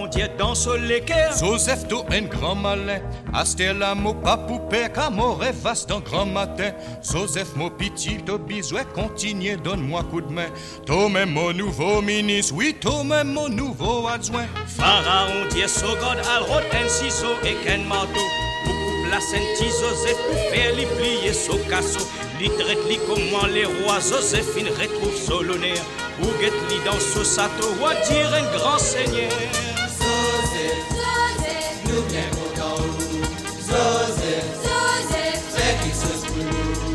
Dieu danse l'équerre. Joseph to un grand malin, Astel la mo pas poupée, car mon rêve vaste en grand matin. Joseph mo petit, to bisouet, continue, donne-moi coup de main. To même mon nouveau ministre, oui, to même mon nouveau adjoint. Pharaon Dieu sogod al roten ciseau et ken marteau. La Sainte Joseph pour faire li plier son casseau. Li traite li comment les rois Joséphine retrouve Solonaire. Ou get li dans ce sato ou dire un grand seigneur. Joseph, nous bien contents. Joseph, fais quelque chose pour nous.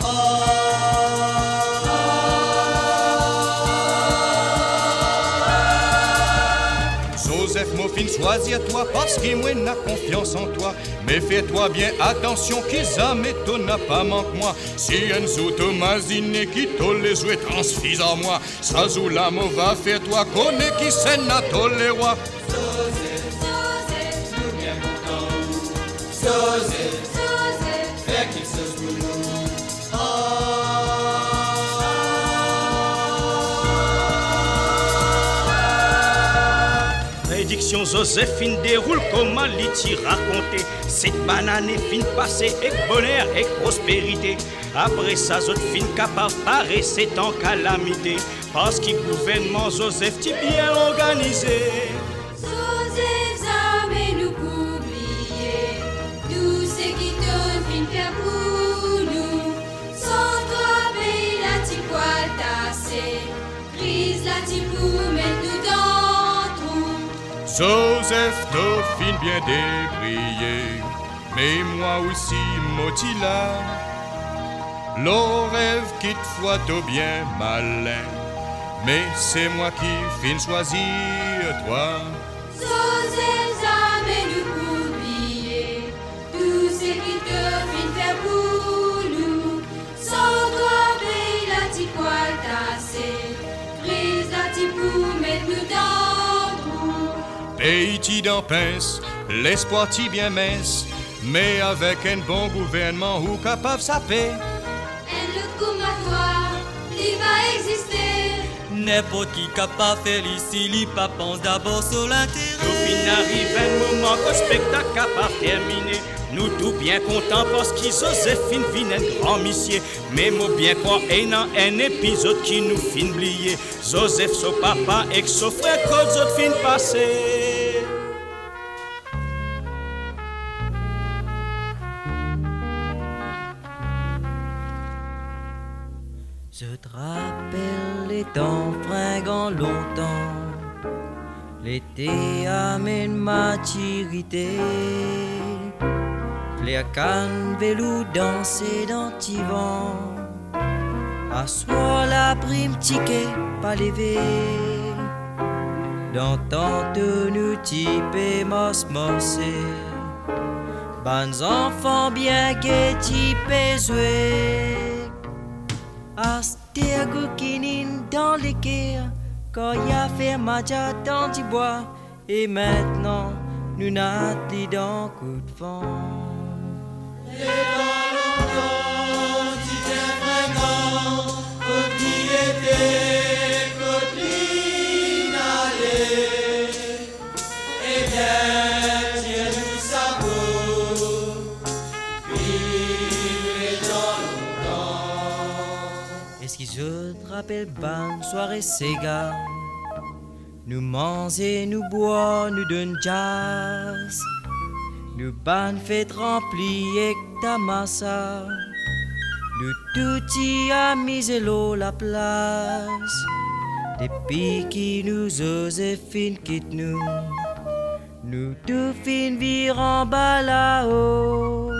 Joseph, mon fin, choisis-toi parce qu'il m'a confiance en toi. Mais fais-toi bien attention qu'ils m'étonnent pas manque moi. Si un zou Thomasine qui te les jouets transfise en moi, ça joue la mauvaise fais-toi connais qui s'en a tous les rois. Joseph, nous bien contents. Joseph, fais quelque chose pour nous. Prédiction Joséphine déroule comment l'iti raconté. Cette banane est fin passée avec bonheur et prospérité. Après ça, autres fin capable parer c'est en calamité. Parce que le gouvernement Joseph est bien organisé. Joseph, jamais nous oublier tout ce qui te fin faire pour nous. Sans toi, pays la ti poil tassé, crise la ti pour mettre nous dans trou. Joseph te fin bien débriller, mais moi aussi motila. Le rêve qui te fois te bien malin, mais c'est moi qui fin choisir toi. Joseph, jamais nous oublier tout ce qui te fin faire pour nous. Sans toi, pays la ti poil tassé, crise la ti pour mettre nous dans trou. Pays ti d'en pince, l'espoir ti bien mince, mais avec un bon gouvernement ou capable sa paix. Un autre combatoire, il va exister. N'importe qui capable faire ici, il pas pense d'abord sur l'intérêt. Au fin arrive un moment que le spectacle capable terminé. Nous tout bien contents parce que Joséphine vient un grand monsieur. Mais moi bien croire un épisode qui nous fin oublier. Joseph son papa et son frère qu'aux autres fin passer. Je te rappelle les temps fringants longtemps. L'été amène maturité. Les cannes vélo danser dans Tivan. Assois la prime ticket pas levé. Dans tantôt nous types mosmosé. Bonnes enfants bien gai types jouer. Asтерgo kinine dans l'équerre. Quand y a fait maja dans du bois. Et maintenant nous n'attendons dans coup de vent. Et dans longtemps, si t'es fringant, quand il était, quand il allait, eh bien, tiens nous sabot, vivre dans longtemps. Est-ce que je te rappelle bonne soirée Sega? Nous manger, nous boire, nous donne jazz. Nous ban fête remplie avec ta massa. Nous tout y a mis l'eau la place. Depuis qui nous Joséphine quitte nous. Nous tout fin vire en bas là-haut.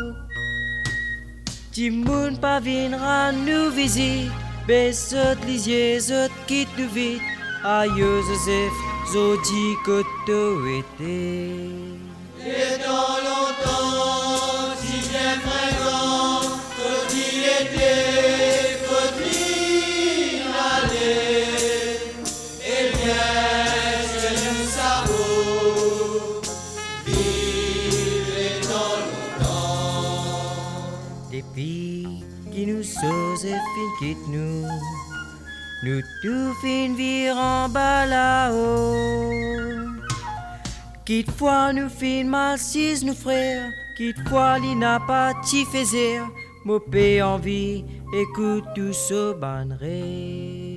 Timoun pas viendra nous visite. Besot lisier, zot quitte nous vite. Aïe Joseph, zodi que tu étais. Et dans longtemps, si bien fringant, quand il était, quand il allait, eh bien, je nous sabot, vivre dans longtemps. Depuis qui nous Joséphine quitte nous. Nous tout fin vire en bas là-haut. Quitte fois nous fin mal si nous frères, quitte fois li n'a pas ti faiser, mopé envie, écoute tout ce banré.